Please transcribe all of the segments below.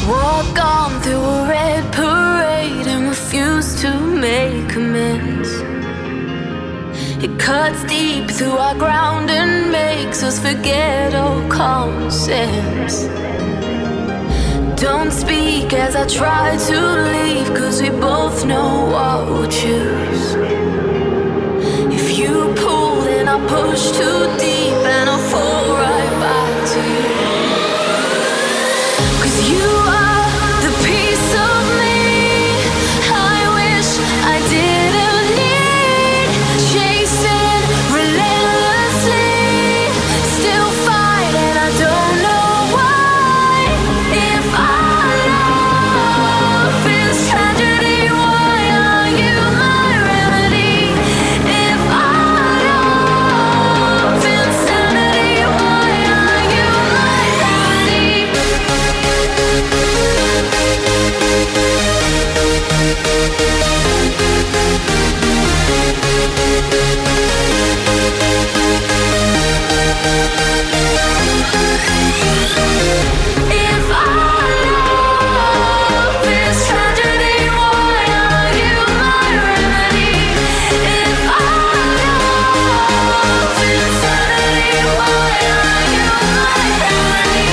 Walk on through a red parade and refuse to make amends. It cuts deep through our ground and makes us forget all common sense. Don't speak as I try to leave, 'cause we both know what we'll choose. If you pull, then I'll push too deep and I'll fall right back to you. 'Cause you are the piece of me I wish I didn't need. Chasing relentlessly, still fight and I don't know why. If our love is tragedy, why are you my remedy? If our love is insanity, why are you my remedy? If our love is tragedy, why are you my remedy? If our love is insanity, why are you my remedy?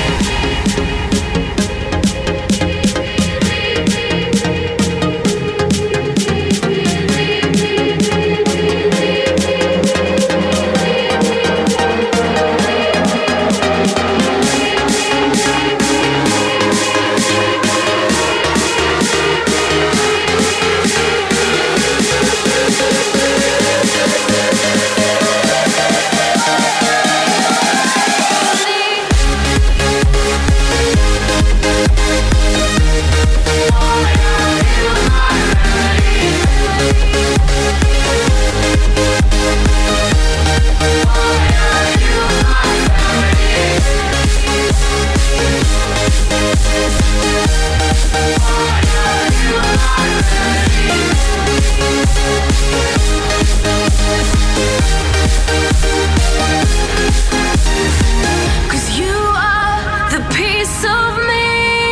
Cause you are the piece of me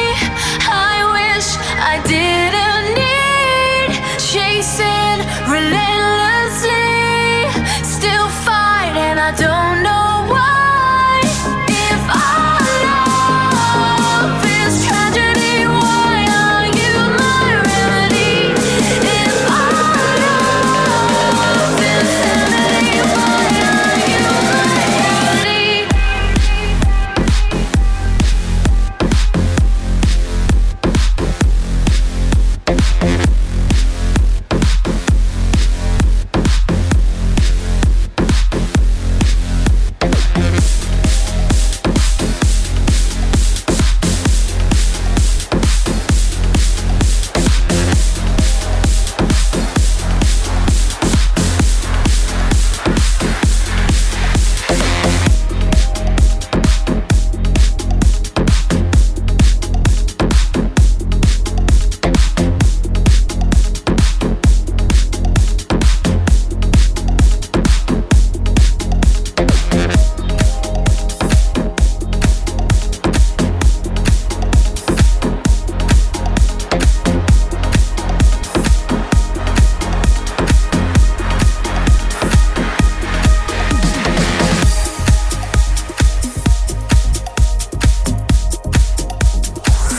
I wish I didn't need. Chasing relentlessly, still fight and I don't know why. If our love is tragedy, why are you my remedy? If our love is insanity, why are you my remedy?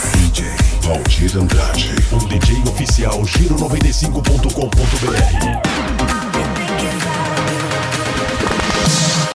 Valdir Andrade, o DJ oficial Giro95.com.br.